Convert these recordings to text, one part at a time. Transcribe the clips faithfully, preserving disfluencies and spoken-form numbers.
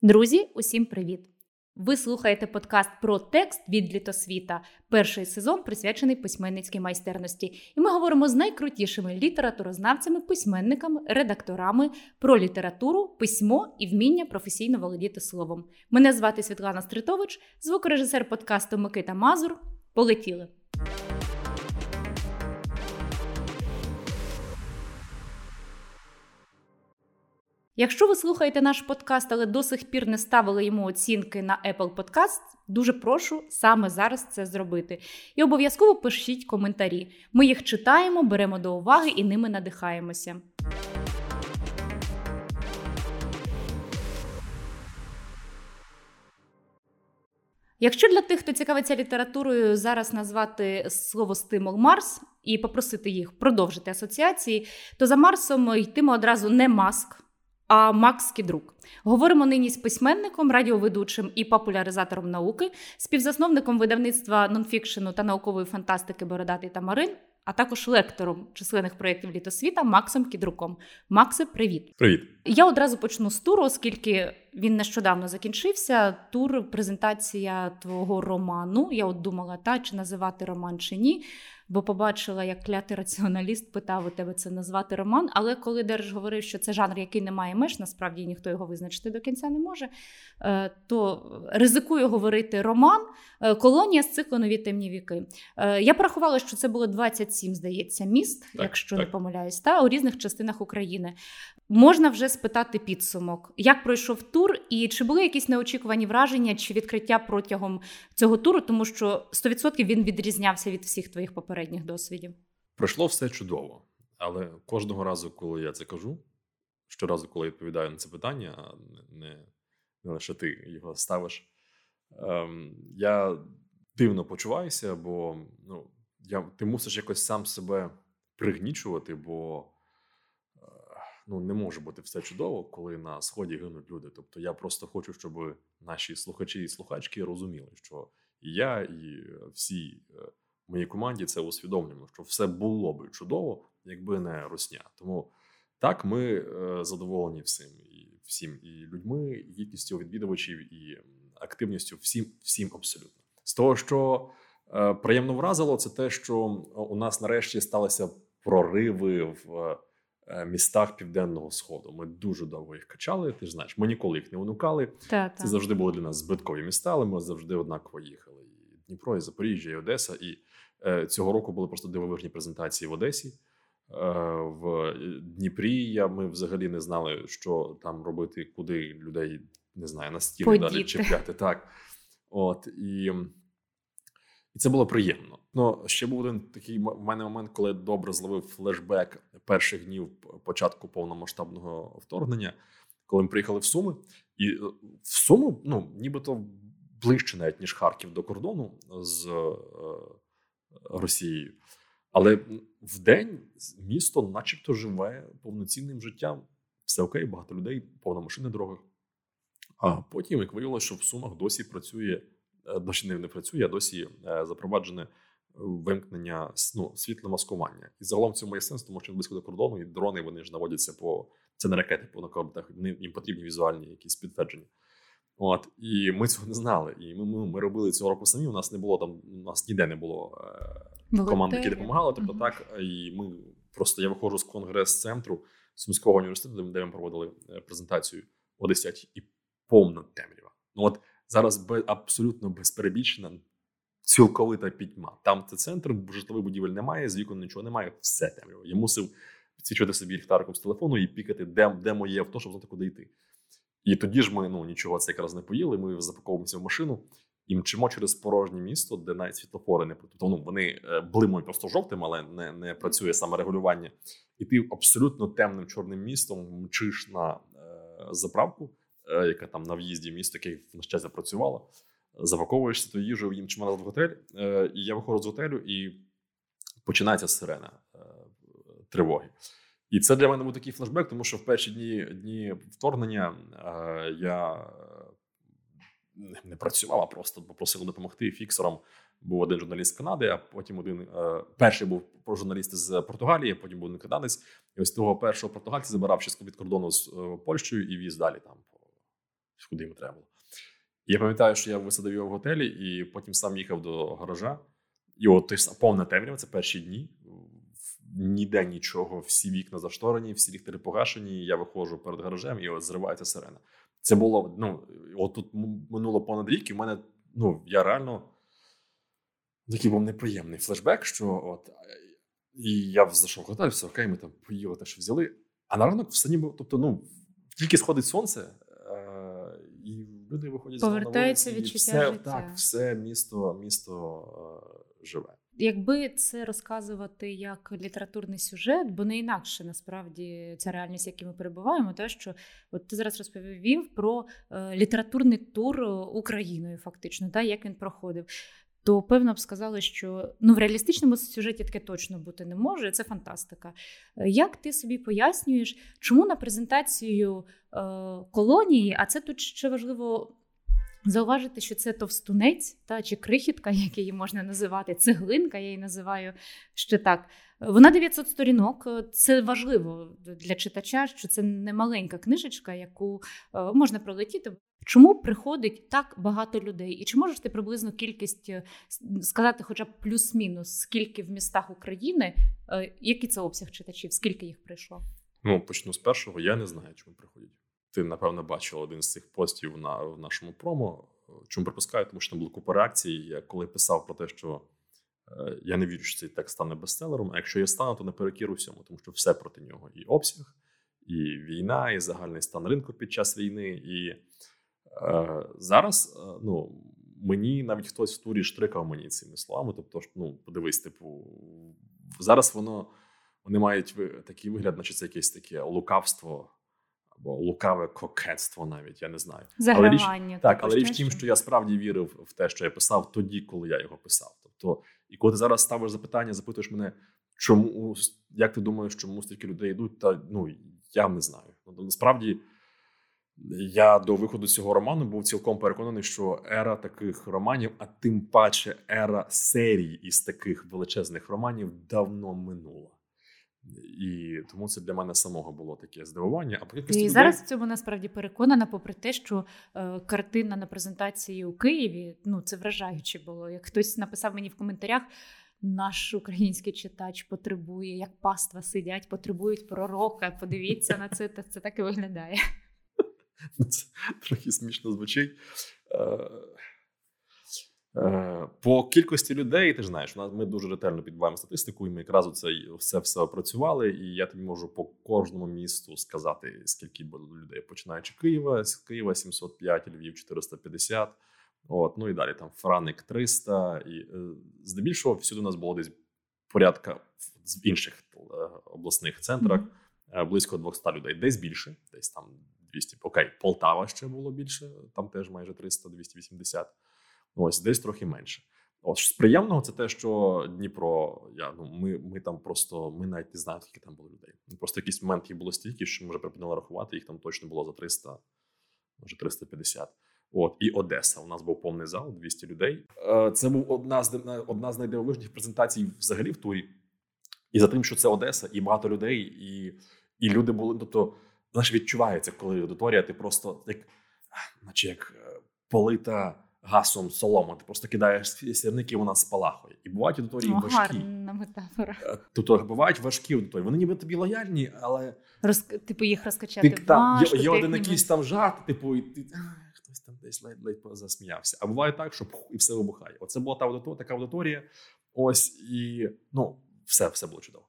Друзі, усім привіт! Ви слухаєте подкаст про текст від Літосвіта, перший сезон присвячений письменницькій майстерності. І ми говоримо з найкрутішими літературознавцями, письменниками, редакторами про літературу, письмо і вміння професійно володіти словом. Мене звати Світлана Стритович, звукорежисер подкасту Микита Мазур. Полетіли! Якщо ви слухаєте наш подкаст, але до сих пір не ставили йому оцінки на Apple Podcast, дуже прошу саме зараз це зробити. І обов'язково пишіть коментарі. Ми їх читаємо, беремо до уваги і ними надихаємося. Якщо для тих, хто цікавиться літературою, зараз назвати слово «стимул» Марс і попросити їх продовжити асоціації, то за Марсом йтиме одразу не Маск, а Макс Кідрук. Говоримо нині з письменником, радіоведучим і популяризатором науки, співзасновником видавництва нонфікшену та наукової фантастики «Бородатий Тамарин», а також лектором численних проєктів Літосвіта Максом Кідруком. Максе, привіт! Привіт! Я одразу почну з туру, оскільки він нещодавно закінчився. Тур, презентація твого роману. Я от думала, та, чи називати роман, чи ні. Бо побачила, як клятий раціоналіст питав у тебе це назвати роман. Але коли Держ говорив, що це жанр, який не має меж, насправді ніхто його визначити до кінця не може, то ризикую говорити роман «Колонія з циклу «Нові темні віки». Я порахувала, що це було двадцять сім, здається, міст, так, якщо так. не помиляюсь, та, у різних частинах України. Можна вже спитати підсумок. Як пройшов тур і чи були якісь неочікувані враження чи відкриття протягом цього туру, тому що сто відсотків він відрізнявся від всіх твоїх попередніх досвідів? Пройшло все чудово, але кожного разу, коли я це кажу, щоразу, коли я відповідаю на це питання, не, не лише ти його ставиш, ем, я дивно почуваюся, бо ну, я, ти мусиш якось сам себе пригнічувати, бо ну, не може бути все чудово, коли на Сході гинуть люди. Тобто я просто хочу, щоб наші слухачі і слухачки розуміли, що і я, і всі в моїй команді це усвідомлюємо, що все було би чудово, якби не русня. Тому так, ми задоволені всім. І всім, і людьми, і кількістю відвідувачів, і активністю, всім, всім абсолютно. З того, що е, приємно вразило, це те, що у нас нарешті сталися прориви в містах Південного Сходу. Ми дуже довго їх качали, ти ж знаєш, ми ніколи їх не уникали. Та-та. Це завжди були для нас збиткові міста, але ми завжди однаково їхали. І Дніпро, і Запоріжжя, і Одеса. І е, цього року були просто дивовижні презентації в Одесі. Е, в Дніпрі я, ми взагалі не знали, що там робити, куди людей, не знаю, на стіни Подіти. далі чіпляти. Так. От, і... І це було приємно. Ну, ще був один такий в мене момент, коли я добре зловив флешбек перших днів початку повномасштабного вторгнення, коли ми приїхали в Суми. І в Суму, ну, нібито ближче навіть, ніж Харків до кордону з е, Росією. Але в день місто начебто живе повноцінним життям. Все окей, багато людей, повна машин на дорогах. А потім, як виявилося, що в Сумах досі працює досі не працює, а досі запроваджене вимкнення ну, світломаскування. І загалом в цьому є сенс, тому що близько до кордону, і дрони, вони ж наводяться по... Це не ракети по накордах, їм потрібні візуальні якісь підтвердження. От, і ми цього не знали. І ми, ми, ми робили цього року самі, у нас не було там, у нас ніде не було е, команд, які допомагали. Тобто, uh-huh. так, і ми просто, я виходжу з конгрес-центру Сумського університету, де ми проводили презентацію о десятій, і повна темрява. Ну, от, зараз без, абсолютно безперебічна, цілковита пітьма. Там це центр, житлових будівель немає, з вікон нічого немає, все темряво. Я мусив підсвічувати собі ліхтариком з телефону і пікати, де, де моє авто, щоб знати, куди йти. І тоді ж ми, ну, нічого це якраз не поїли, ми запаковуємося в машину і мчимо через порожнє місто, де навіть світлофори не працюють. Тобто, ну, вони блимають просто жовтим, але не, не працює саморегулювання. І ти абсолютно темним чорним містом мчиш на е, заправку, яка там на в'їзді в місто, яке на щастя працювала, запаковуєшся ту їжу, їм чимало в готель, і я виходжу з готелю, і починається сирена тривоги. І це для мене був такий флешбек, тому що в перші дні, дні вторгнення я не працював, а просто попросив допомогти фіксерам. Був один журналіст з Канади, а потім один... Перший був журналіст з Португалії, потім був один канадець. І ось того першого португальця забирав ще від кордону з Польщею і віз далі там куди йому треба було. І я пам'ятаю, що я висадив його в готелі, і потім сам їхав до гаража. І от той повна темрява, це перші дні. Ніде нічого, всі вікна зашторені, всі ліхтари погашені, я виходжу перед гаражем, і от зривається сирена. Це було, ну, от тут минуло понад рік, і в мене, ну, я реально, такий був неприємний флешбек, що от, і я зайшов в готель, все окей, ми там поїли те, що взяли, а на ранок все ніби, тобто, ну, тільки сходить сонце, і люди виходять знову на вулиці, і відчуття все, життя. так, все місто, місто е, живе. Якби це розказувати як літературний сюжет, бо не інакше насправді ця реальність, в якій ми перебуваємо, те, що от ти зараз розповів про е, літературний тур Україною, фактично, да, як він проходив, то певно б сказали, що ну, в реалістичному сюжеті таке точно бути не може, це фантастика. Як ти собі пояснюєш, чому на презентацію е, колонії, а це тут ще важливо зауважити, що це товстунець, та, чи крихітка, як її можна називати, цеглинка, я її називаю ще так. Вона дев'ятсот сторінок, це важливо для читача, що це не маленька книжечка, яку можна пролетіти. Чому приходить так багато людей? І чи можеш ти приблизно кількість сказати хоча б плюс-мінус, скільки в містах України, який це обсяг читачів, скільки їх прийшло? Ну, почну з першого, я не знаю, чому приходять. Ти, напевно, бачив один з цих постів на, в нашому промо. Чому припускаю? Тому що там було купа реакцій. Я коли писав про те, що е, я не вірю, що цей текст стане бестселером, а якщо я стану, то наперекір усьому, тому що все проти нього. І обсяг, і війна, і загальний стан ринку під час війни. І е, зараз, е, ну, мені навіть хтось в турі штрикав мені цими словами. Тобто, ну, подивись, типу, зараз воно, вони мають такий вигляд, наче це якесь таке лукавство, або лукаве кокетство навіть, я не знаю. Загравання. Але річ, так, але річ в тім, що я справді вірив в те, що я писав тоді, коли я його писав. Тобто, і коли ти зараз ставиш запитання, запитуєш мене, чому, як ти думаєш, чому стільки людей йдуть, та, ну, я не знаю. Насправді, я до виходу цього роману був цілком переконаний, що ера таких романів, а тим паче ера серій із таких величезних романів давно минула. І тому це для мене самого було таке здивування. А І людей... зараз в цьому насправді переконана, попри те, що е, картина на презентації у Києві, ну це вражаюче було. Як хтось написав мені в коментарях, наш український читач потребує, як паства сидять, потребують пророка, подивіться на це, це так і виглядає. Це трохи смішно звучить. По кількості людей, ти ж знаєш, ми дуже ретельно підбиваємо статистику, і ми якраз оце все, все опрацювали, і я тобі можу по кожному місту сказати, скільки було людей, починаючи Києва, з Києва сімсот п'ять, Львів чотириста п'ятдесят, от, ну і далі там Франик триста, і здебільшого всюди у нас було десь порядка в інших обласних центрах, mm-hmm. близько двісті людей, десь більше, десь там двісті, окей, Полтава ще було більше, там теж майже триста - двісті вісімдесят. Ось, десь трохи менше. От, з приємного це те, що Дніпро, я, ну, ми, ми там просто, ми навіть не знаємо, скільки там було людей. Просто якийсь момент їх було стільки, що ми вже припинили рахувати, їх там точно було за триста, може триста п'ятдесят. От, і Одеса, у нас був повний зал, двісті людей. Це був одна з, одна з найдивовижніших презентацій взагалі в турі. І за тим, що це Одеса, і багато людей, і, і люди були, тобто, знаєш, відчувається, коли аудиторія, ти просто, як, наче як полита гасом солома, ти просто кидаєш сірники, вона спалахує. І бувають аудиторії О, важкі. Гарна метафора. Тобто бувають важкі аудиторії. Вони ніби тобі лояльні, але... Роз... Типу їх розкачати ти, там, важко. Є, є один ніби... якийсь там жарт, типу, і ти... А, хтось там десь ледь-ледь засміявся. А буває так, що пух, і все вибухає. Оце була та аудиторія, така аудиторія. Ось, і, ну, все, все було чудово.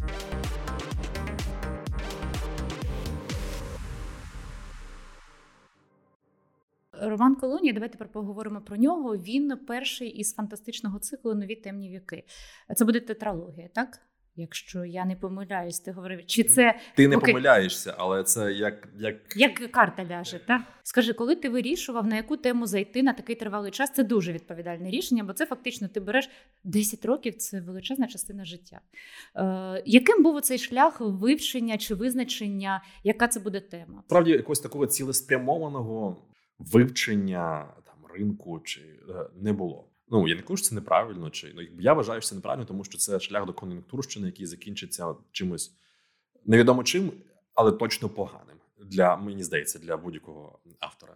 Роман «Колонія», давайте поговоримо про нього. Він перший із фантастичного циклу «Нові темні віки». Це буде тетралогія, так? Якщо я не помиляюсь, ти говорив. Чи це... Ти не Окей. помиляєшся, але це як... Як, як карта ляже, так? Скажи, коли ти вирішував, на яку тему зайти на такий тривалий час, це дуже відповідальне рішення, бо це фактично ти береш десять років, це величезна частина життя. Е, яким був оцей шлях вивчення чи визначення, яка це буде тема? Справді, якогось такого цілеспрямованого вивчення там ринку чи е, не було. Ну, я не кажу, що це неправильно, чи ну, я вважаю, що це неправильно, тому що це шлях до кон'юнктурщини, який закінчиться чимось невідомо чим, але точно поганим для, мені здається, для будь-якого автора.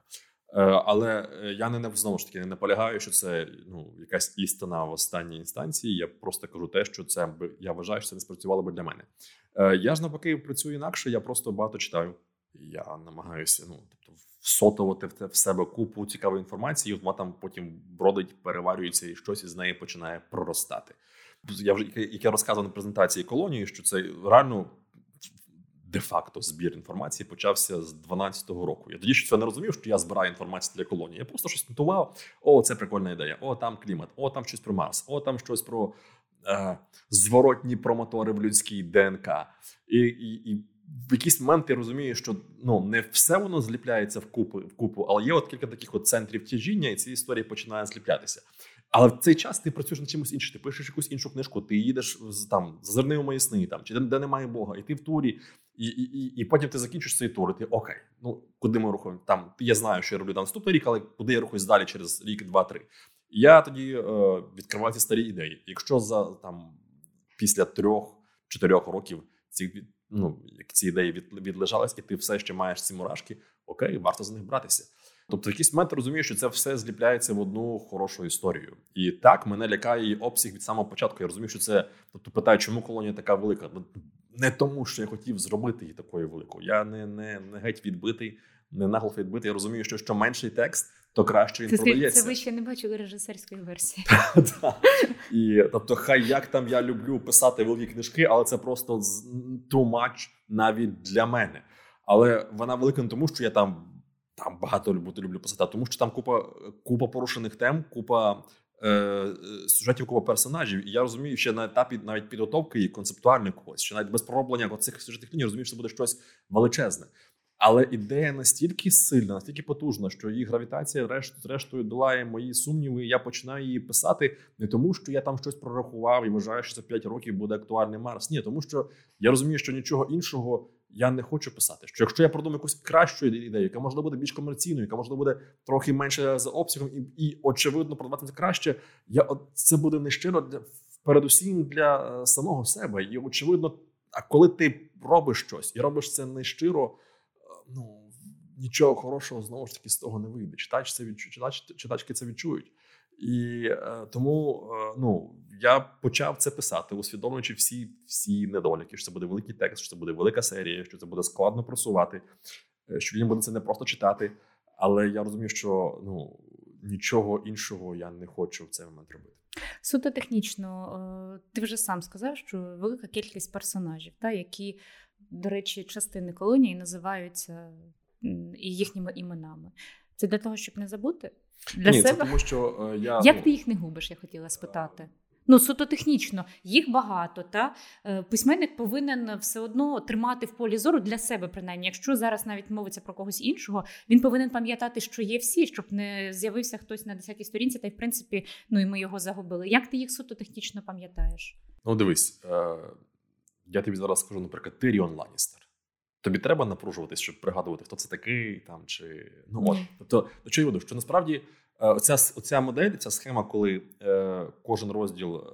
Але я не знову ж таки не наполягаю, що це ну, якась істина в останній інстанції. Я просто кажу те, що це я вважаю, що це не спрацювало би для мене. Я ж навпаки працюю інакше, я просто багато читаю. Я намагаюся ну, тобто, всотувати в себе купу цікавої інформації, і вона там потім бродить, переварюється і щось із неї починає проростати. Я вже як я розказував на презентації колонії, що це реально де-факто збір інформації почався з дванадцятого року. Я тоді ще не розумів, що я збираю інформацію для колонії. Я просто щось нотував. О, це прикольна ідея. О, там клімат. О, там щось про Марс. О, там щось про е, зворотні промотори в людській ДНК. І, і, і в якийсь момент я розумію, що ну, не все воно зліпляється в купу, в купу, але є от кілька таких от центрів тяжіння, і ці історії починають зліплятися. Але в цей час ти працюєш над чимось іншим, ти пишеш якусь іншу книжку, ти їдеш там «Зазирни у мої сни», там, чи де, де немає Бога, і ти в турі, і, і, і, і потім ти закінчиш цей тур, і ти окей, ну куди ми рухаємо? Там, я знаю, що я роблю там наступний рік, але куди я рухаюсь далі через рік, два, три. І я тоді е, відкриваю ці старі ідеї. Якщо за там після трьох-чотирьох років ці, ну, як ці ідеї від, відлежались, і ти все ще маєш ці мурашки, окей, варто за них братися. Тобто в якийсь момент розумієш, що це все зліпляється в одну хорошу історію. І так, мене лякає її обсяг від самого початку. Я розумію, що це... Тобто питаю, чому колонія така велика? Не тому, що я хотів зробити її такою великою. Я не, не, не геть відбитий, не нагло відбитий. Я розумію, що що менший текст, то краще він це, продається. Це ви ще не бачили режисерської версії. І, тобто, хай як там я люблю писати великі книжки, але це просто too much навіть для мене. Але вона велика не тому, що я там Там багато люблю, люблю писати, тому що там купа, купа порушених тем, купа е, сюжетів, купа персонажів. І я розумію, що на етапі навіть підготовки і концептуальної когось, що навіть без пророблення цих сюжетних ліній, розумію, що це буде щось величезне. Але ідея настільки сильна, настільки потужна, що її гравітація зрештою долає мої сумніви, і я починаю її писати не тому, що я там щось прорахував і вважаю, що за п'ять років буде актуальний Марс. Ні, тому що я розумію, що нічого іншого я не хочу писати. Що якщо я продумаю якусь кращу ідею, яка, можливо, буде більш комерційною, яка, можливо, буде трохи менше за обсягом і, і очевидно, продаватися краще, я, це буде не щиро для, передусім для самого себе. І, очевидно, а коли ти робиш щось і робиш це не щиро, ну, нічого хорошого, знову ж таки, з того не вийде. Читач це відчу... Читач... Читачки це відчують. І е, тому е, ну, я почав це писати, усвідомлюючи всі, всі недоліки, що це буде великий текст, що це буде велика серія, що це буде складно просувати, що він буде це не просто читати. Але я розумію, що ну, нічого іншого я не хочу в цей момент робити. Суто технічно, ти вже сам сказав, що велика кількість персонажів, та, які, до речі, частини колонії називаються і їхніми іменами. Це для того, щоб не забути? Для Ні, себе? це тому, що я... Як ну... ти їх не губиш, я хотіла спитати? Ну, суто технічно, їх багато, та? Письменник повинен все одно тримати в полі зору для себе, принаймні. Якщо зараз навіть мовиться про когось іншого, він повинен пам'ятати, що є всі, щоб не з'явився хтось на десятій сторінці, та й, в принципі, ну, і ми його загубили. Як ти їх суто технічно пам'ятаєш? Ну, дивись, е- я тобі зараз скажу, наприклад, Тиріон Ланністер. Тобі треба напружуватись, щоб пригадувати, хто це такий, там, чи... Ну, от. Тобто, до чого я веду? Що насправді оця, оця модель, ця схема, коли е, кожен розділ, е,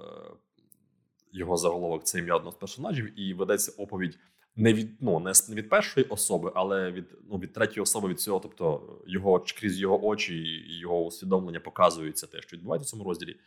його заголовок – це ім'я одного з персонажів, і ведеться оповідь не від, ну, не від першої особи, але від, ну, від третьої особи від цього, тобто його, крізь його очі і його усвідомлення показується те, що відбувається в цьому розділі.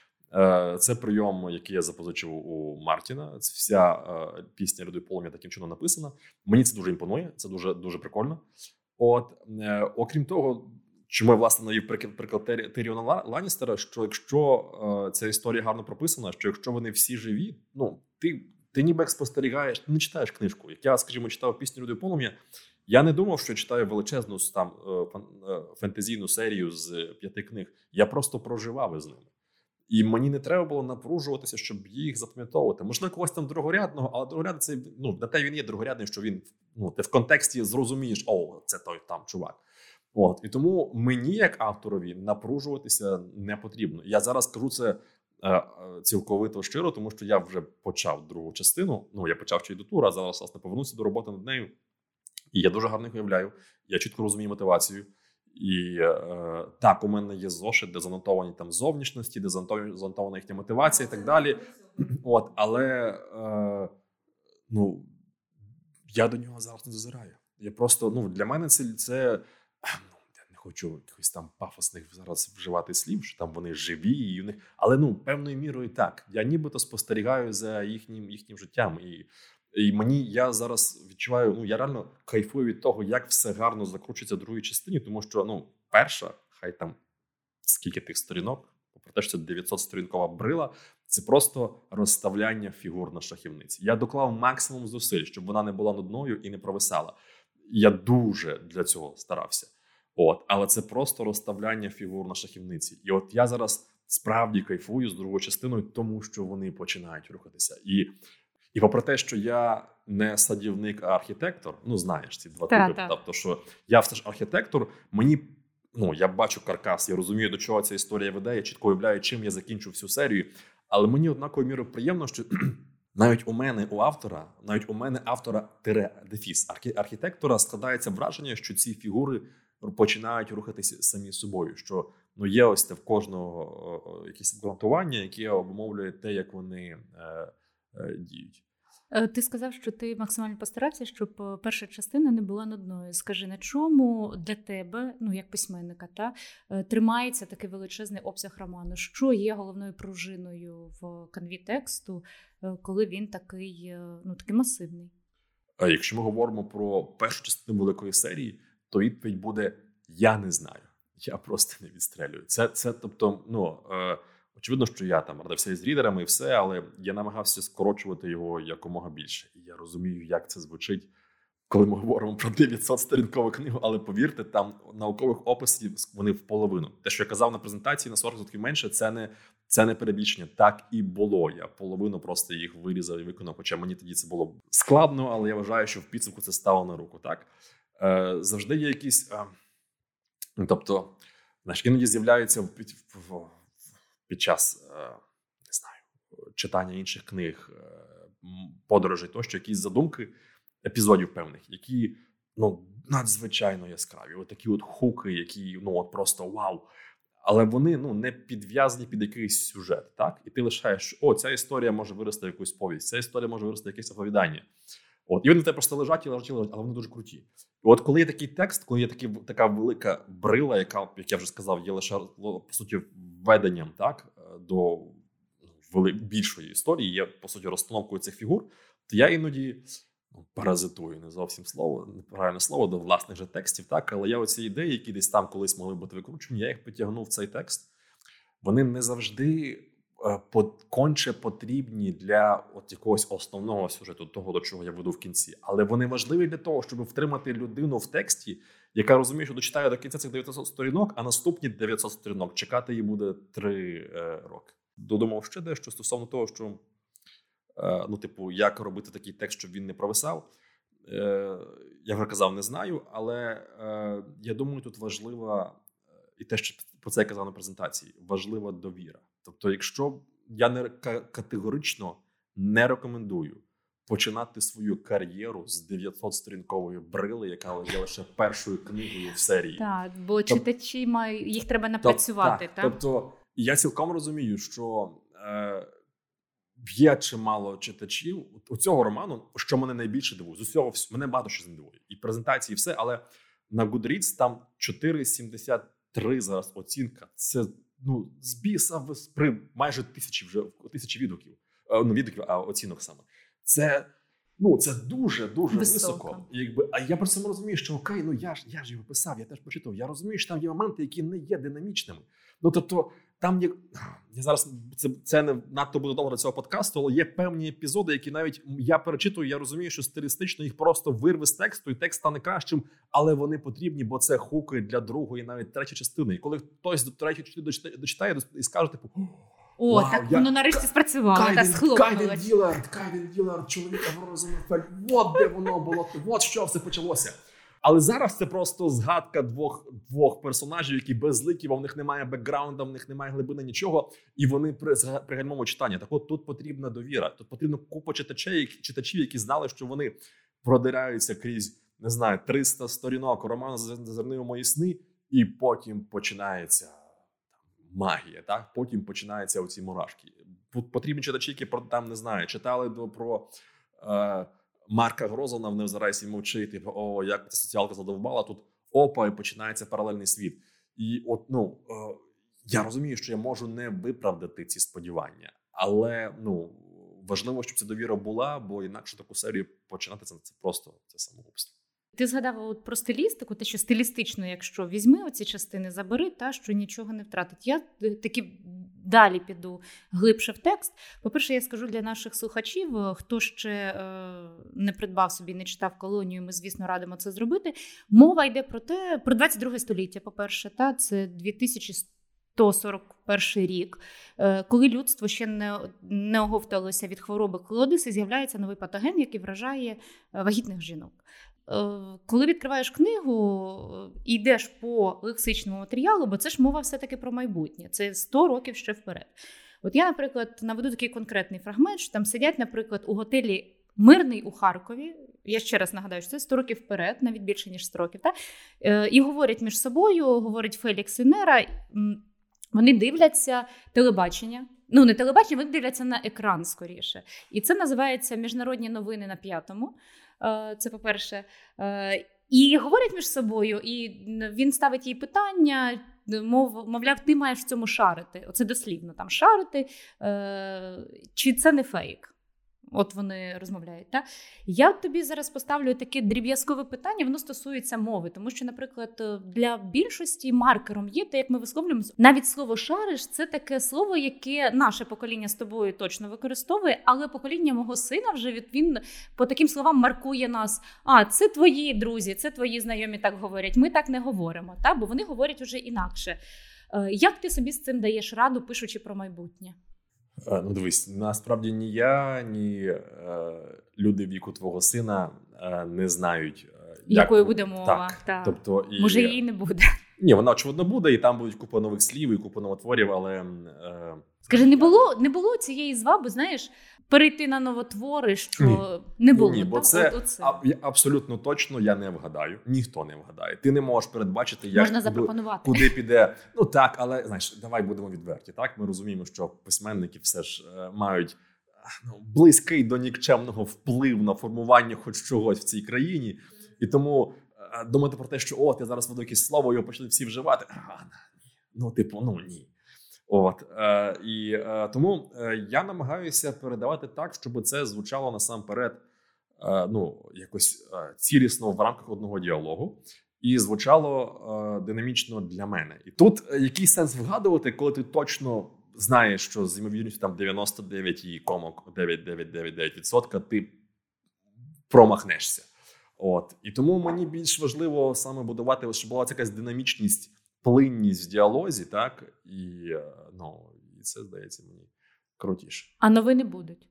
Це прийом, який я запозичив у Мартіна. Вся е, пісня «Ряди полум'я» таким чином написана. Мені це дуже імпонує, це дуже, дуже прикольно. От, е, окрім того, чому я, власне, навів приклад, приклад Тиріона Ланністера, що якщо е, ця історія гарно прописана, що якщо вони всі живі, ну, ти, ти ніби як спостерігаєш, ти не читаєш книжку. Як я, скажімо, читав пісню «Ряди полум'я», я не думав, що читаю величезну там, фентезійну серію з п'яти книг. Я просто проживав із ними. І мені не треба було напружуватися, щоб їх запам'ятовувати. Можливо, когось там другорядного, але другорядний це, ну, на те він є другорядний, що він, ну, ти в контексті зрозумієш, о, це той там чувак. От. І тому мені, як авторові, напружуватися не потрібно. Я зараз кажу це е, цілковито щиро, тому що я вже почав другу частину. Ну, я почав ще й до тура, а зараз, власне, повернуся до роботи над нею. І я дуже гарно їх уявляю. Я чітко розумію мотивацію. І е, так, у мене є зошит, де занотовані там зовнішності, де занотована їхня мотивація і так далі. От, але е, ну, я до нього зараз не зазираю. Я просто, ну, для мене це, це ну, хочу якихось там пафосних зараз вживати слів, що там вони живі, і в них, але ну певною мірою так. Я нібито спостерігаю за їхнім їхнім життям, і, і мені я зараз відчуваю, ну я реально кайфую від того, як все гарно закручується в другій частині, тому що ну перша, хай там скільки тих сторінок, попри те, що це дев'ятсот сторінкова брила, це просто розставляння фігур на шахівниці. Я доклав максимум зусиль, щоб вона не була нудною і не провисала. Я дуже для цього старався. От, але це просто розставляння фігур на шахівниці. І от я зараз справді кайфую з другою частиною, тому що вони починають рухатися. І, і попри те, що я не садівник, а архітектор, ну знаєш ці два та, типи, та. тобто, що я все ж архітектор, мені, ну, я бачу каркас, я розумію, до чого ця історія веде, я чітко уявляю, чим я закінчу всю серію, але мені однаково мірою приємно, що навіть у мене, у автора, навіть у мене автора тире дефіс архітектора складається враження, що ці фігури починають рухатися самі собою, що ну є ось це в кожного якісь обґрунтування, яке обумовлює те, як вони е, е, діють. Ти сказав, що ти максимально постарався, щоб перша частина не була нудною. Скажи, на чому для тебе, ну як письменника, та тримається такий величезний обсяг роману? Що є головною пружиною в канві тексту, коли він такий, ну такий масивний? А якщо ми говоримо про першу частину великої серії, то відповідь буде: я не знаю. Я просто не відстрелюю. Це, це тобто, ну, е, очевидно, що я там радився із рідерами і все, але я намагався скорочувати його якомога більше. І я розумію, як це звучить, коли ми говоримо про дев'ятсот сторінкову книгу, але повірте, там наукових описів вони в половину. Те, що я казав на презентації, на сорок відсотків менше, це не, це не перебільшення. Так і було. Я половину просто їх вирізав і виконав, хоча мені тоді це було складно, але я вважаю, що в підсумку це стало на руку, так? Е, завжди є якісь... Е, тобто, знаєш, іноді з'являються під, під час, е, не знаю, читання інших книг, е, подорожей тощо, якісь задумки епізодів певних, які, ну, надзвичайно яскраві. От такі от хуки, які, ну, от просто вау. Але вони, ну, не підв'язані під якийсь сюжет, так? І ти лишаєш, о, ця історія може вирости в якусь повість, ця історія може вирости в якесь оповідання. От, і вони в тебе просто лежать і лежать, і лежать, але вони дуже круті. І от коли є такий текст, коли є такі, така велика брила, яка, як я вже сказав, є лише, по суті, введенням, так, до вели, більшої історії, є, по суті, розстановкою цих фігур, то я іноді ну, паразитую, не зовсім слово, неправильне слово, до власних же текстів, так, але я оці ідеї, які десь там колись могли бути викручені, я їх потягнув в цей текст. Вони не завжди конче потрібні для от якогось основного сюжету, того, до чого я веду в кінці. Але вони важливі для того, щоб втримати людину в тексті, яка розуміє, що дочитає до кінця цих дев'ятсот сторінок, а наступні дев'ятсот сторінок чекати їй буде три е, роки. Додумав ще дещо стосовно того, що, е, ну, типу, як робити такий текст, щоб він не провисав. Е, я вже казав, не знаю, але е, я думаю, тут важлива, і те, що про це я казав на презентації, важлива довіра. Тобто, якщо я не категорично не рекомендую починати свою кар'єру з дев'ятсот сторінкової брили, яка є лише першою книгою в серії. Так, бо читачі мають, їх треба напрацювати. Так, тобто, я цілком розумію, що е, є чимало читачів у цього роману, що мене найбільше дивує. З усього, мене багато що дивує. І презентації, і все, але на Goodreads там чотири сімдесят три зараз оцінка. Це, ну, з біса при майже тисячі вже тисячі відгуків, ну, відгуків, а оцінок саме. Це, ну, це дуже дуже високо. високо. Якби, а я про це розумію, що окей, ну я ж я ж його писав, я теж прочитав. Я розумію, що там є моменти, які не є динамічними. Ну, тобто, там є, я зараз це, це не надто буде довго до цього подкасту, але є певні епізоди, які навіть я перечитую, я розумію, що стилістично їх просто вирве з тексту, і текст стане кращим, але вони потрібні, бо це хуки для другої, навіть третьої частини. І коли хтось до третьої частини дочитає і скаже, типу, о, вау, так воно нарешті спрацювало, та схлопнулось. Кайден Ділард, Кайден Ділард, чоловіка в Розенфельд, от де воно було, от що все почалося. Але зараз це просто згадка двох, двох персонажів, які безликі, бо в них немає бекграунда, в них немає глибини, нічого, і вони при, при гальмовому читанні. Так от тут потрібна довіра, тут потрібно купа читачів, читачів, які знали, що вони продираються крізь, не знаю, триста сторінок роману «Зазирни у мої сни», і потім починається магія, так? Потім починаються оці мурашки. Потрібні читачі, які там, не знаю, читали про е, Марка Грозана в «Не взирайся і мовчи», типу, о, як ця соціалка задовбала, тут, опа, і починається паралельний світ. І от, ну, я розумію, що я можу не виправдати ці сподівання, але, ну, важливо, щоб ця довіра була, бо інакше таку серію починати це, це просто це самогубство. Ти згадав от про стилістику, те, що стилістично, якщо візьми оці частини, забери, та, що нічого не втратить. Я таки далі піду глибше в текст. По-перше, я скажу для наших слухачів, хто ще е, не придбав собі, не читав «Колонію», ми, звісно, радимо це зробити. Мова йде про те, про двадцять друге століття, по-перше, та, це дві тисячі сто сорок перший рік, коли людство ще не, не оговталося від хвороби клодис, і з'являється новий патоген, який вражає вагітних жінок. Коли відкриваєш книгу і йдеш по лексичному матеріалу, бо це ж мова все-таки про майбутнє, це сто років ще вперед. От я, наприклад, наведу такий конкретний фрагмент, що там сидять, наприклад, у готелі «Мирний» у Харкові, я ще раз нагадаю, що це сто років вперед, навіть більше, ніж сто років, та? І говорять між собою, говорить Фелікс і Нера, вони дивляться телебачення, ну не телебачення, вони дивляться на екран скоріше. І це називається «Міжнародні новини на п'ятому». Це по-перше. І говорять між собою, і він ставить їй питання, мов, мовляв, ти маєш в цьому шарити. Оце дослівно, там шарити, чи це не фейк? От вони розмовляють. Та? Я тобі зараз поставлю таке дріб'язкове питання, воно стосується мови. Тому що, наприклад, для більшості маркером є те, як ми висловлюємося. Навіть слово «шариш» – це таке слово, яке наше покоління з тобою точно використовує, але покоління мого сина вже від, він по таким словам маркує нас. А, це твої друзі, це твої знайомі так говорять. Ми так не говоримо, та? Бо вони говорять уже інакше. Як ти собі з цим даєш раду, пишучи про майбутнє? Ну, дивись, насправді ні я, ні е, люди віку твого сина е, не знають, е, якою як... буде мова. Так, та. тобто, і... Може, її не буде. Ні, вона, очевидно, буде, і там будуть купа нових слів і купа новотворів, але... Е... Скажи, не було, не було цієї зваби, знаєш, перейти на новотвори, що ні. не було. Ні, бо так? це От, оце. А, абсолютно точно я не вгадаю. Ніхто не вгадає. Ти не можеш передбачити, як можна запропонувати. Куди, куди піде. Ну так, але знаєш, давай будемо відверті. Так, ми розуміємо, що письменники все ж е, мають ну, близький до нікчемного вплив на формування хоч чогось в цій країні. І тому е, думати про те, що о, ти зараз веду якесь слово, його почали всі вживати. А, ну, типу, ну ні. От е, і е, тому е, я намагаюся передавати так, щоб це звучало насамперед е, ну якось е, цілісно в рамках одного діалогу і звучало е, динамічно для мене. І тут е, який сенс вгадувати, коли ти точно знаєш, що з ймовірністю там дев'яносто дев'ять цілих дев'ять дев'ять дев'ять дев'ять відсотка ти промахнешся. От і тому мені більш важливо саме будувати, щоб була якась динамічність. Плинність в діалозі, так, і, ну, і це, здається, мені крутіше. А новини будуть?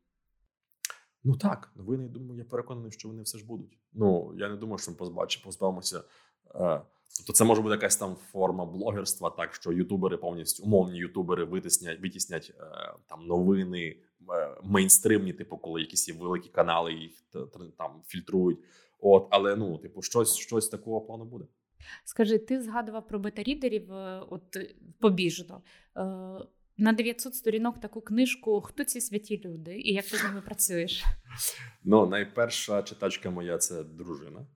Ну так, новини, думаю, я переконаний, що вони все ж будуть. Ну, я не думаю, що ми позбавимося, позбавимося. Е, тобто це може бути якась там форма блогерства, так, що ютубери повністю, умовні ютубери витіснять, витіснять е, там новини е, мейнстримні, типу, коли якісь є великі канали, їх там фільтрують. От, але, ну, типу, щось, щось такого плану буде. Скажи, ти згадував про бета-рідерів от побіжно. На дев'ятсот сторінок таку книжку «Хто ці святі люди?» і як ти з ними працюєш? Ну, найперша читачка моя – це дружина.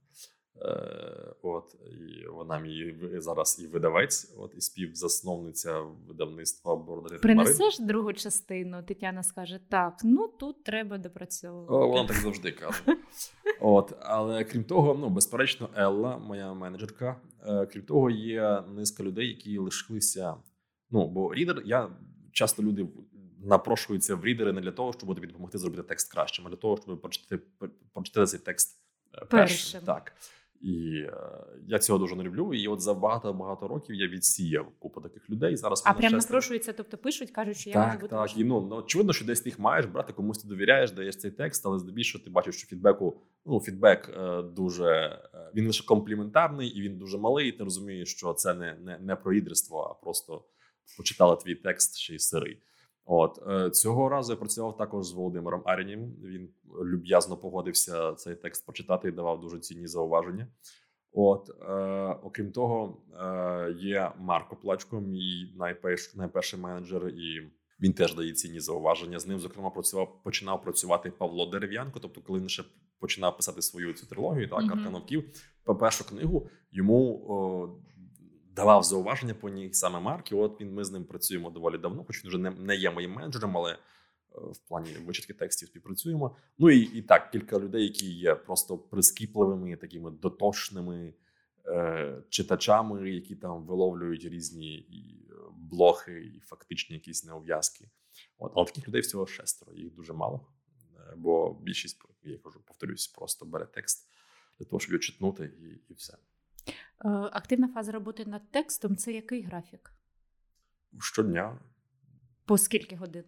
Е, от, і вона мій зараз і видавець, от, і співзасновниця видавництва «Бородатих Марин». Принесеш другу частину? Тетяна скаже, так, ну тут треба допрацьовувати. О, вона так завжди каже. От, але крім того, ну, безперечно, Елла, моя менеджерка, е, крім того, є низка людей, які лишилися, ну, бо рідер, я, часто люди напрошуються в рідери не для того, щоб тобі допомогти зробити текст кращим, а для того, щоб прочитати, прочитати цей текст першим. першим. Так. І е, я цього дуже не люблю. І от за багато-багато років я відсіяв купу таких людей. Зараз а прям чесно... напрошуються, тобто пишуть, кажуть, що я так, можу бути. Так, так. І ну, ну, очевидно, що десь ти їх маєш брати, комусь ти довіряєш, даєш цей текст, але здебільшого ти бачиш, що фідбеку, ну, фідбек е, дуже, е, він лише компліментарний і він дуже малий, і ти розумієш, що це не, не, не про лідерство, а просто почитала твій текст ще й сирий. От, е, цього разу я працював також з Володимиром Арінєм. Він люб'язно погодився цей текст почитати і давав дуже цінні зауваження. От, е, окрім того, е, є Марко Плачко, мій найперш, найперший менеджер, і Він теж дає цінні зауваження. З ним, зокрема, працював, починав працювати Павло Дерев'янко. Тобто, коли він ще починав писати свою цю трилогію, так, Мгм. «Аркан вовків», першу книгу, йому о, давав зауваження по ній саме Марк. І от він, ми з ним працюємо доволі давно, хоч він вже не, не є моїм менеджером, але в плані вичитки текстів співпрацюємо. Ну і, і так, кілька людей, які є просто прискіпливими, такими дотошними е, читачами, які там виловлюють різні і блохи, і фактичні якісь неув'язки. От, але таких людей всього шестеро, їх дуже мало. Е, бо більшість, я кажу, повторюсь, просто бере текст для того, щоб його читнути, і, і все. Активна фаза роботи над текстом – це який графік? Щодня. По скільки годин?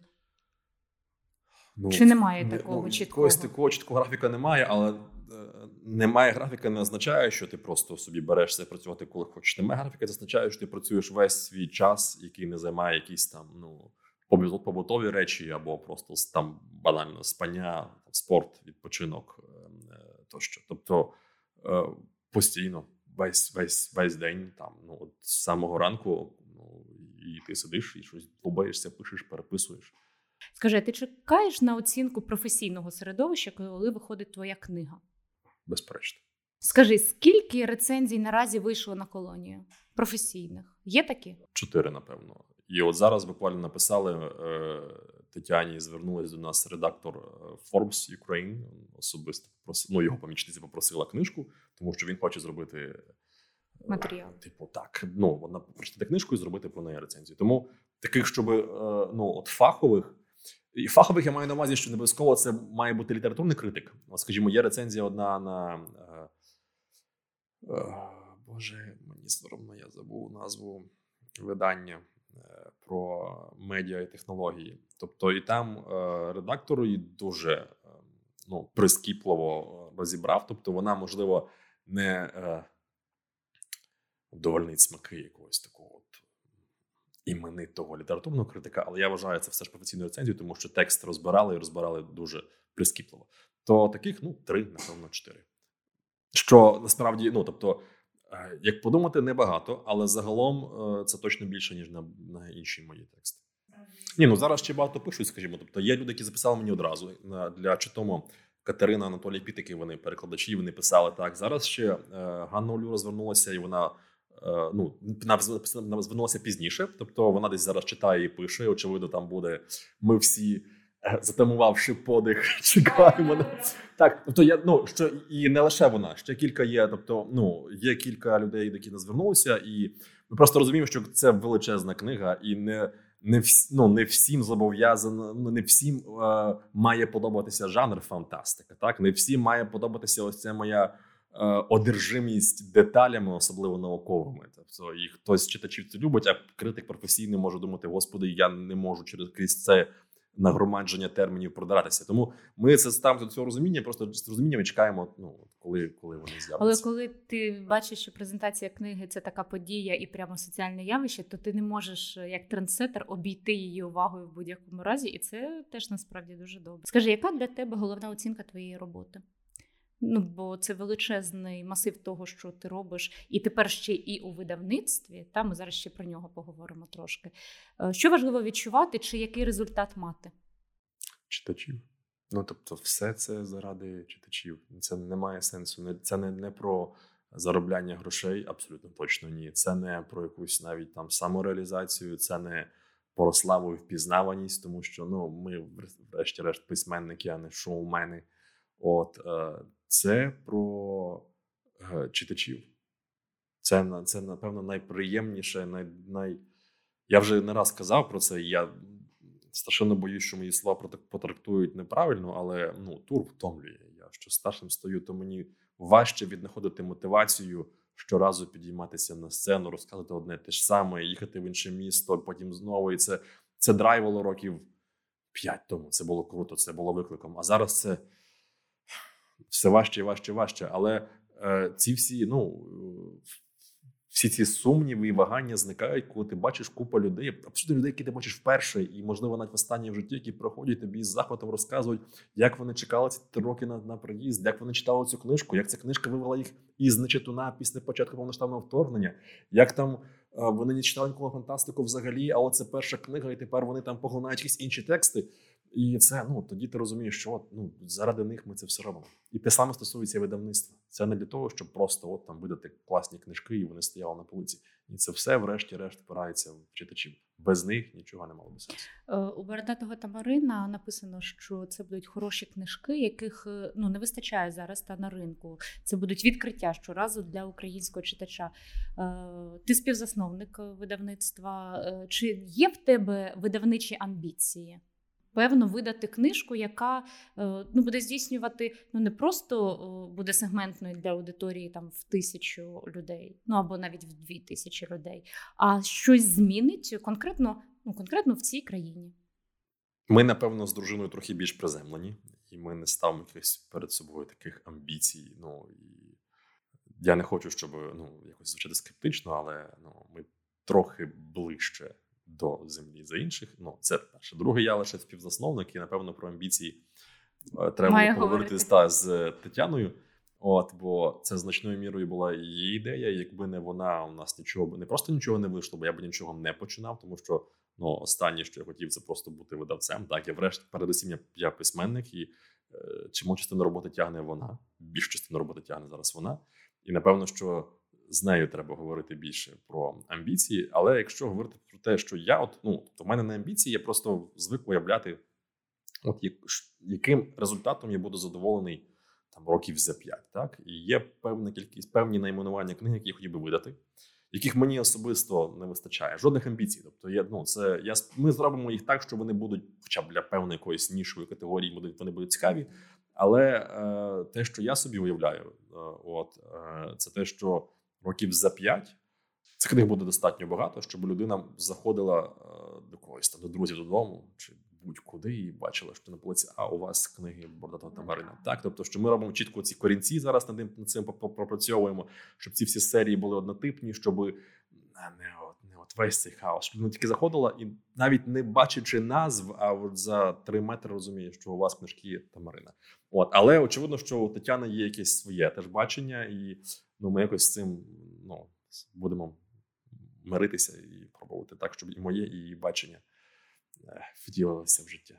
Ну, Чи немає не, такого ну, чіткого? Якогось такого чіткого графіка немає, але е, немає графіка не означає, що ти просто собі берешся працювати, коли хочеш. Немає графіка, це означає, що ти працюєш весь свій час, який не займає якісь там, ну, побутові речі, або просто там банально спання, спорт, відпочинок е, тощо. Тобто е, постійно, весь, весь, весь день, там, ну, от з самого ранку, ну, і ти сидиш, і щось лубаєшся, пишеш, переписуєш. Скажи, ти чекаєш на оцінку професійного середовища, коли виходить твоя книга? Безперечно. Скажи, скільки рецензій наразі вийшло на колонію? Професійних? Є такі? Чотири, напевно. І от зараз буквально написали е, Тетяні, звернулась до нас редактор Forbes Ukraine, особисто, ну, його помічниця попросила книжку, тому що він хоче зробити матеріал. Е, типу, так, ну, вона прочитати книжку і зробити про неї рецензію. Тому таких, щоб, е, ну, от фахових, і фахових я маю на увазі, що не обов'язково це має бути літературний критик. От, скажімо, є рецензія одна на... Е, е, Боже, мені соромно, я забув назву видання е, про медіа і технології. Тобто і там е, редактор її дуже е, ну, прискіпливо розібрав. Тобто вона, можливо, не е, вдовольнить смаки якогось такого от іменитого літературного критика, але я вважаю це все ж професійною рецензією, тому що текст розбирали і розбирали дуже прискіпливо. То таких, ну, три, напевно, чотири. Що насправді, ну, тобто, як подумати, небагато, але загалом це точно більше, ніж на, на інші мої тексти. Ні, ну зараз ще багато пишуть, скажімо. Тобто є люди, які записали мені одразу. Для читому Катерина, Анатолій Пітики, вони перекладачі, вони писали так. Зараз ще Ганна Олюра звернулася, і вона, ну, вона звернулася пізніше. Тобто вона десь зараз читає і пише. Очевидно, там буде «Ми всі, затамувавши подих, чекаємо». Так, тобто я, ну, що і не лише вона, ще кілька є, тобто, ну, є кілька людей, які не звернулися, і ми просто розуміємо, що це величезна книга, і не, не, всі, ну, не всім зобов'язано, не всім е, має подобатися жанр фантастика, так? Не всім має подобатися ось ця моя е, одержимість деталями, особливо науковими. Тобто, і хтось з читачів це любить, а критик професійний може думати, господи, я не можу через крізь це нагромадження термінів продиратися. Тому ми це ставимо до цього розуміння, просто з розумінням чекаємо, ну, коли, коли вони з'являться. Але коли ти бачиш, що презентація книги – це така подія і прямо соціальне явище, то ти не можеш, як трендсеттер, обійти її увагою в будь-якому разі, і це теж насправді дуже добре. Скажи, яка для тебе головна оцінка твоєї роботи? Ну, бо це величезний масив того, що ти робиш, і тепер ще і у видавництві, та ми зараз ще про нього поговоримо трошки. Що важливо відчувати, чи який результат мати? Читачів. Ну, тобто, все це заради читачів. Це не має сенсу. Це не, не про заробляння грошей, абсолютно точно ні. Це не про якусь навіть там самореалізацію, це не про славу і впізнаваність, тому що, ну, ми, врешті-решт, письменники, а не шоумени. От, це про читачів. Це, це напевно, найприємніше, най, най... Я вже не раз казав про це, я страшенно боюсь, що мої слова потрактують неправильно, але, ну, тур втомлює. Я що старшим стою, то мені важче віднаходити мотивацію щоразу підійматися на сцену, розказувати одне те ж саме, їхати в інше місто, потім знову. І це, це драйвало років п'ять тому. Це було круто, це було викликом. А зараз це все важче і важче і важче. Але е, ці всі, ну, всі ці сумніви і вагання зникають, коли ти бачиш купу людей, абсолютно людей, які ти бачиш вперше, і, можливо, навіть в останнє в житті, які проходять тобі з захватом розказують, як вони чекали ці три роки на, на приїзд, як вони читали цю книжку, як ця книжка вивела їх із нечитуна після початку повноштабного вторгнення, як там а, вони не читали ніколи фантастику взагалі, а оце перша книга, і тепер вони там поглинають якісь інші тексти. І це, ну, тоді ти розумієш, що ну, заради них ми це все робимо. І те саме стосується видавництва. Це не для того, щоб просто от там видати класні книжки, і вони стояли на полиці. І це все, врешті-решт, впирається в читачів. Без них нічого не мало би сенсу. У «Бородатого тамарина» написано, що це будуть хороші книжки, яких ну, не вистачає зараз та на ринку. Це будуть відкриття щоразу для українського читача. Ти співзасновник видавництва. Чи є в тебе видавничі амбіції? Певно, видати книжку, яка ну, буде здійснювати, ну не просто буде сегментною для аудиторії там, в тисячу людей, ну або навіть в дві тисячі людей, а щось змінить конкретно, ну, конкретно в цій країні. Ми, напевно, з дружиною трохи більш приземлені, і ми не ставимо якихось перед собою таких амбіцій. Ну, і я не хочу, щоб ну, якось звучати скептично, але ну, ми трохи ближче до землі за інших. Ну, це перше. Друге, я лише співзасновник, і, напевно, про амбіції треба Має поговорити з, з Тетяною. От, бо це значною мірою була її ідея. Якби не вона, у нас нічого, не просто нічого не вийшло, бо я б нічого не починав, тому що ну, останнє, що я хотів, це просто бути видавцем. Так, я врешті, передусім, я, я письменник, і е, чому частину роботи тягне вона, більшу частину роботи тягне зараз вона. І, напевно, що з нею треба говорити більше про амбіції, але якщо говорити про те, що я, от, ну, то в мене не амбіції, я просто звик уявляти, от як, яким результатом я буду задоволений там років за п'ять, так? І є певна кількість, певні найменування книг, які я хотів би видати, яких мені особисто не вистачає. Жодних амбіцій. Тобто, я, ну, це, я, ми зробимо їх так, що вони будуть, хоча б для певної якоїсь нішової категорії, будуть, вони будуть цікаві, але е, те, що я собі уявляю, е, от, е, це те, що років за п'ять цих книг буде достатньо багато, щоб людина заходила е, до когось там, до друзів додому, чи будь-куди, і бачила, що на полиці, а у вас книги Бородатого тамарина. Так, тобто, що ми робимо чітко ці корінці, зараз над, над цим пропрацьовуємо, щоб ці всі серії були однотипні, щоб не, от, не от весь цей хаос, щоб вона тільки заходила і навіть не бачачи назв, а от за три метри розуміє, що у вас книжки Тамарина. От, але очевидно, що у Тетяни є якесь своє теж бачення, і ну, ми якось з цим ну, будемо миритися і пробувати так, щоб і моє, і її бачення втілилося в життя.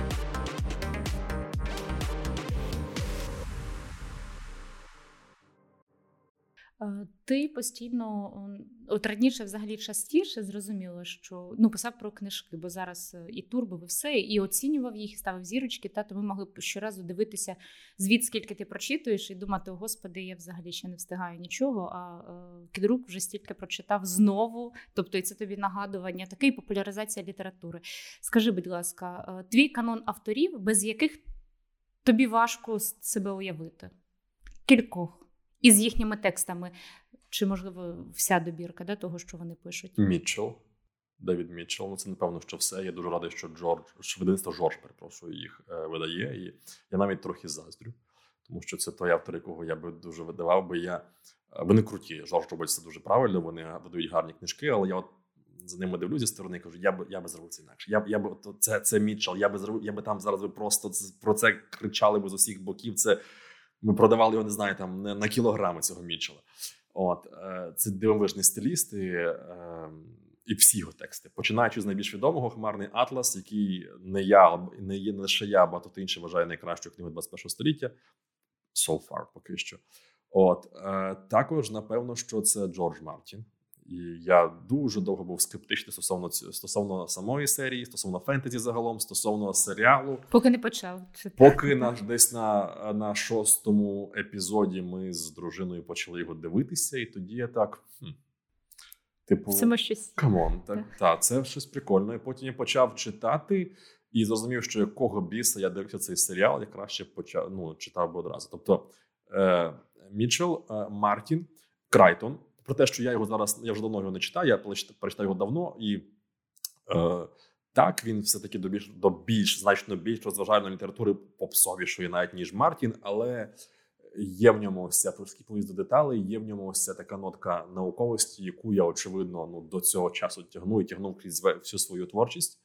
Ти постійно, от раніше взагалі частіше зрозуміло, що ну, писав про книжки, бо зараз і турбив, і все, і оцінював їх, і ставив зірочки, та, то ми могли б щоразу дивитися, звід скільки ти прочитуєш, і думати, о, Господи, я взагалі ще не встигаю нічого, а е, Кідрук вже стільки прочитав знову, тобто і це тобі нагадування, така і популяризація літератури. Скажи, будь ласка, е, твій канон авторів, без яких тобі важко себе уявити? Кількох? І з їхніми текстами, чи, можливо, вся добірка да, того, що вони пишуть? Мітчелл, Девід Мітчелл, ну це, напевно, що все. Я дуже радий, що Джордж, що видавництво Жорж, перепрошую, їх е, видає. І я навіть трохи заздрю, тому що це той автор, якого я би дуже видавав, бо я... Вони круті, Жорж робить це дуже правильно, вони видають гарні книжки, але я от за ними дивлюся зі сторони і кажу, я би, я би зробив це інакше. Я, я би, це, це Мітчелл, я би, зробив, я би там зараз ви просто про це кричали би з усіх боків, це... Ми продавали його, не знаю, там на кілограми цього Мітчелла. От, це дивовижний стиліст і, і всі його тексти. Починаючи з найбільш відомого «Хмарний атлас», який не я, не є не лише я, а багато хто інший вважає найкращою книгою двадцять першого століття. So far, поки що. От, також, напевно, що це Джордж Мартін. І я дуже довго був скептичний стосовно, стосовно самої серії, стосовно фентезі загалом, стосовно серіалу. Поки не почав. Поки наш, десь на, на шостому епізоді ми з дружиною почали його дивитися, і тоді я так, хм, типу, камон, так, та, це щось прикольне. І потім я почав читати і зрозумів, що якого біса я дивився цей серіал, я краще почав, ну, читав би одразу. Тобто е, Мітчелл, е, Мартін, Крайтон. Про те, що я його зараз, я вже давно його не читаю, я перечитав його давно, і е, так, він все-таки до більш, до більш, значно більш розважальної літератури попсовішої навіть, ніж Мартін, але є в ньому ось ця прискіпливість до деталей, є в ньому ось ця така нотка науковості, яку я, очевидно, ну, до цього часу тягну і тягнув крізь всю свою творчість.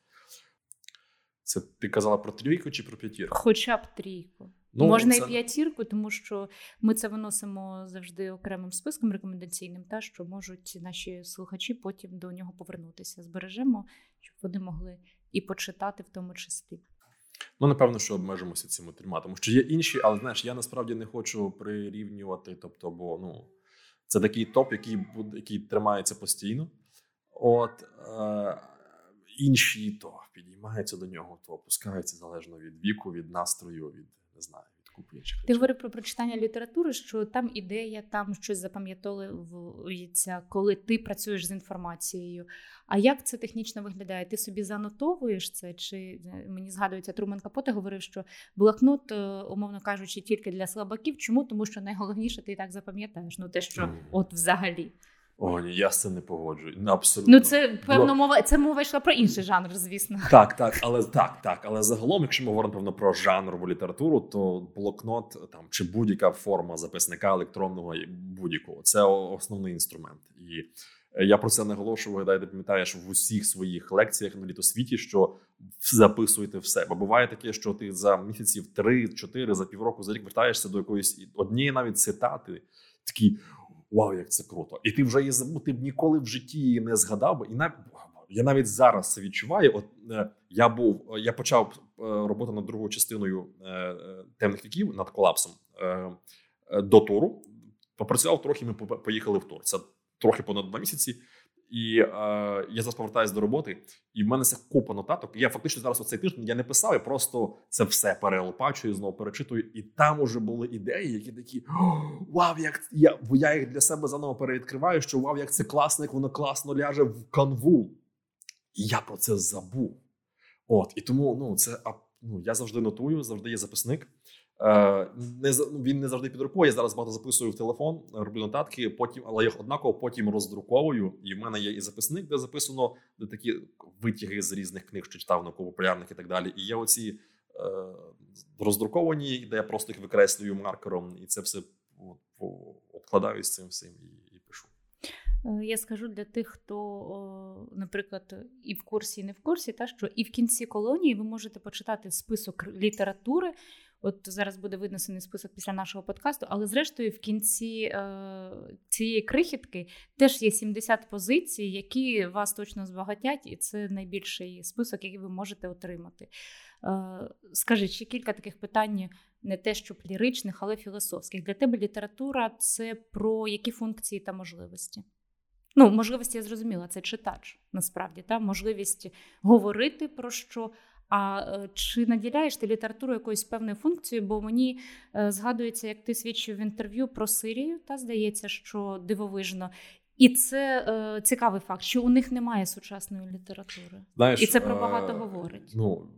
Це ти казала про трійку чи про п'ятірку? Хоча б трійку. Ну, можна це... і п'ятірку, тому що ми це виносимо завжди окремим списком рекомендаційним, та, що можуть наші слухачі потім до нього повернутися. Збережемо, щоб вони могли і почитати в тому числі. Ну, напевно, що обмежимося цими трьома, тому що є інші, але, знаєш, я насправді не хочу прирівнювати, тобто, бо, ну, це такий топ, який, який тримається постійно. От, е- інші то підіймаються до нього, то опускаються залежно від віку, від настрою, від, не знаю, від купи інших. Ти говорив про прочитання літератури, що там ідея, там щось запам'ятовується, коли ти працюєш з інформацією. А як це технічно виглядає? Ти собі занотовуєш це? Чи, мені згадується, Трумен Капоте говорив, що блокнот, умовно кажучи, тільки для слабаків. Чому? Тому що найголовніше ти і так запам'ятаєш. Ну те, що mm. от взагалі. О, ні, я з цим не погоджую. Абсолютно. Ну, це, певно, мова, це мова йшла про інший жанр, звісно. Так, так, але так, так. Але загалом, якщо ми говоримо, певно, про жанрову літературу, то блокнот там, чи будь-яка форма записника електронного, будь-якого, це основний інструмент. І я про це наголошую, гадаю, ти пам'ятаєш в усіх своїх лекціях на літосвіті, що записуйте все. Бо буває таке, що ти за місяців три-чотири, за півроку, за рік вертаєшся до якоїсь однієї навіть цитати, такі... Вау, як це круто. І ти вже її забув, ти б ніколи в житті її не згадав. І навіть, я навіть зараз це відчуваю. От е, я був, я почав е, роботу над другою частиною е, «Темних віків» над колапсом е, е, до туру. Попрацював трохи, ми поїхали в тур. Це трохи понад два місяці. І е, я зараз повертаюся до роботи, і в мене це купа нотаток. Я фактично зараз оцей тиждень я не писав, я просто це все перелопачую, знову перечитую. І там уже були ідеї, які такі, вау, як я, я їх для себе заново перевідкриваю, що вау, як це класно, як воно класно ляже в канву. І я про це забув. От, і тому, ну, це, ну, я завжди нотую, завжди є записник. Е, не, він не завжди під рукою, я зараз багато записую в телефон, роблю нотатки, потім, але їх однаково потім роздруковую. І в мене є і записник, де записано де такі витяги з різних книг, що читав, науково-популярних і так далі. І є оці е, роздруковані, де я просто їх викреслюю маркером, і це все обкладаю з цим всім і, і пишу. Я скажу для тих, хто, наприклад, і в курсі, і не в курсі, та, що і в кінці колонії ви можете почитати список літератури. От зараз буде винесений список після нашого подкасту, але зрештою в кінці е, цієї крихітки теж є сімдесят позицій, які вас точно збагатять, і це найбільший список, який ви можете отримати. Е, скажи, ще кілька таких питань, не те, що ліричних, але філософських. Для тебе література – це про які функції та можливості? Ну, можливості, я зрозуміла, це читач, насправді, та? Можливість говорити про що. А чи наділяєш ти літературу якоюсь певною функцією? Бо мені е, згадується, як ти свідчив в інтерв'ю про Сирію, та здається, що дивовижно. І це е, цікавий факт, що у них немає сучасної літератури. Знаєш, і це про багато е, говорить. Ну,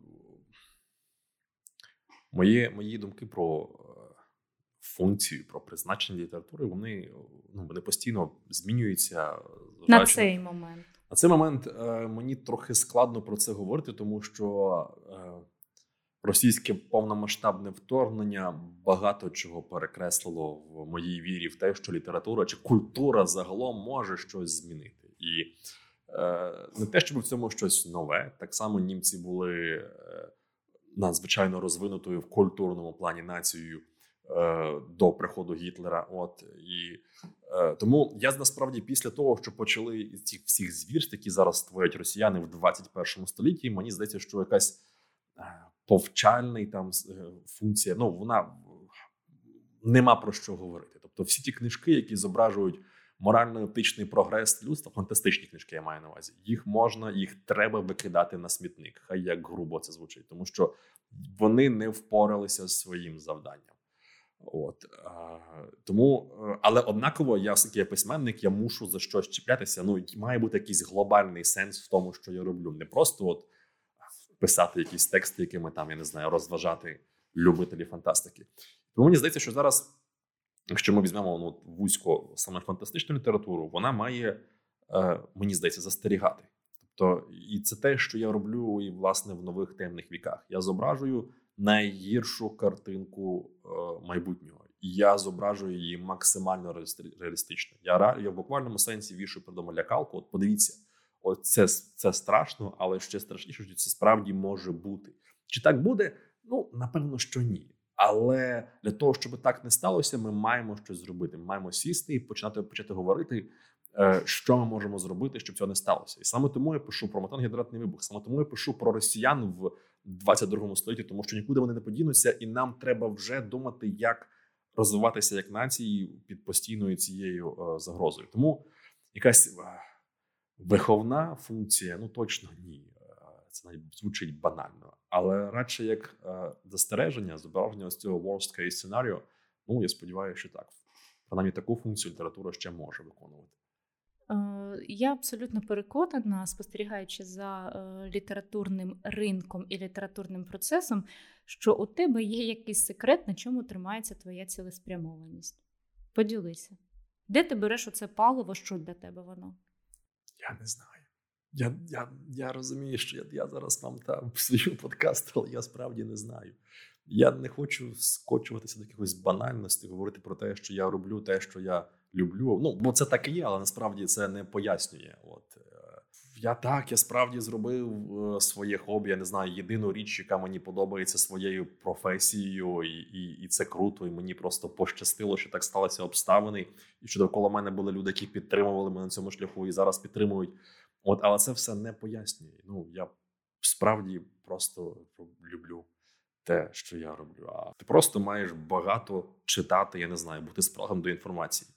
мої, мої думки про функцію, про призначення літератури, вони, ну, вони постійно змінюються. На цей момент. На цей момент е, мені трохи складно про це говорити, тому що е, російське повномасштабне вторгнення багато чого перекреслило в моїй вірі в те, що література чи культура загалом може щось змінити. І е, не те, щоб в цьому щось нове. Так само німці були е, надзвичайно розвинутою в культурному плані нацією е, до приходу Гітлера. От, і е, тому я насправді після того, що почали цих всіх звірств, які зараз творять росіяни в двадцять першому столітті, мені здається, що якась е, повчальний там функція, ну, вона нема про що говорити. Тобто всі ті книжки, які зображують морально-етичний прогрес людства, фантастичні книжки, я маю на увазі, їх можна, їх треба викидати на смітник, хай як грубо це звучить, тому що вони не впоралися з своїм завданням. От, а, тому, але однаково, я все-таки я письменник, я мушу за щось чіплятися, ну, має бути якийсь глобальний сенс в тому, що я роблю. Не просто от писати якісь тексти, якими там, я не знаю, розважати любителі фантастики. Тому мені здається, що зараз, якщо ми візьмемо ну, вузько саме фантастичну літературу, вона має, е, мені здається, застерігати. Тобто, і це те, що я роблю і, власне, в нових темних віках. Я зображую найгіршу картинку е, майбутнього. я зображую її максимально реалістично. Я, я в буквальному сенсі вішаю перед лякалку. От подивіться, от це, це страшно, але ще страшніше, що це справді може бути. Чи так буде? Ну, напевно, що ні. Але для того, щоб так не сталося, ми маємо щось зробити. Ми маємо сісти і починати почати говорити, що ми можемо зробити, щоб цього не сталося. І саме тому я пишу про метан-гідратний вибух, саме тому я пишу про росіян в двадцять другому столітті, тому що нікуди вони не подінуться, і нам треба вже думати, як розвиватися як нації під постійною цією е, загрозою. Тому якась е, виховна функція, ну точно ні. Е, це навіть звучить банально. Але радше як е, застереження, зображення ось цього worst case сценарію, ну я сподіваюся, що так. Принаймні таку функцію література ще може виконувати. Я абсолютно переконана, спостерігаючи за е, літературним ринком і літературним процесом, що у тебе є якийсь секрет, на чому тримається твоя цілеспрямованість. Поділися. Де ти береш оце паливо, що для тебе воно? Я не знаю. Я, я, я розумію, що я, я зараз вам там свою подкаст, але я справді не знаю. Я не хочу скочуватися до якихось банальностей, говорити про те, що я роблю те, що я люблю. Ну, бо це так і є, але насправді це не пояснює. От я так, я справді зробив своє хобі, я не знаю, єдину річ, яка мені подобається своєю професією, і, і, і це круто, і мені просто пощастило, що так сталися обставини, і що довкола мене були люди, які підтримували мене на цьому шляху і зараз підтримують. От, але це все не пояснює. Ну, я справді просто люблю те, що я роблю. А ти просто маєш багато читати, я не знаю, бути спраглим до інформації.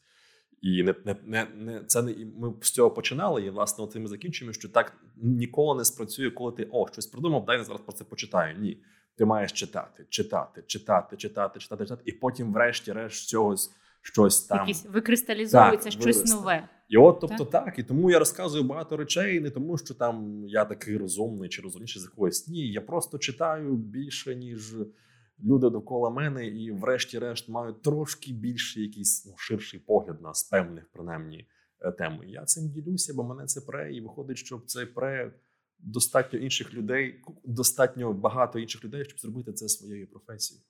І не, не, не, не, це не, ми з цього починали, і, власне, от ми закінчуємо, що так ніколи не спрацює, коли ти, о, щось придумав, дай я зараз про це почитаю. Ні. Ти маєш читати, читати, читати, читати, читати, читати, і потім врешті-решт чогось, щось там. Якісь викристалізовується так, щось виросте. нове. І от, тобто, так? так, і тому я розказую багато речей, не тому, що там я такий розумний чи розумніший за когось. Ні, я просто читаю більше, ніж люди довкола мене, і врешті-решт маю трошки більше якийсь ну, ширший погляд на з певних, принаймні, тем. І я цим ділюся, бо мене це пре, і виходить, що це пре достатньо інших людей, достатньо багато інших людей, щоб зробити це своєю професією.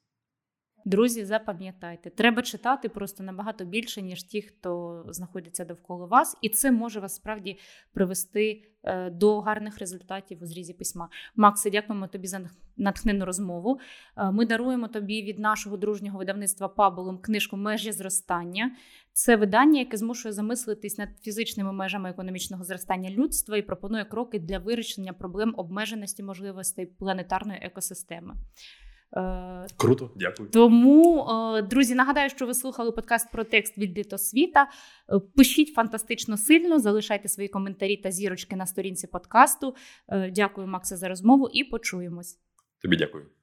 Друзі, запам'ятайте, треба читати просто набагато більше, ніж ті, хто знаходиться довкола вас, і це може вас справді привести е, до гарних результатів у зрізі письма. Максе, дякуємо тобі за натхненну розмову. Е, ми даруємо тобі від нашого дружнього видавництва Паболом книжку «Межі зростання». Це видання, яке змушує замислитись над фізичними межами економічного зростання людства і пропонує кроки для вирішення проблем обмеженості можливостей планетарної екосистеми. Круто, дякую. Тому, друзі, нагадаю, що ви слухали подкаст про текст від Літосвіта. Пишіть фантастично сильно, залишайте свої коментарі та зірочки на сторінці подкасту. Дякую, Максе, за розмову і почуємось. Тобі дякую.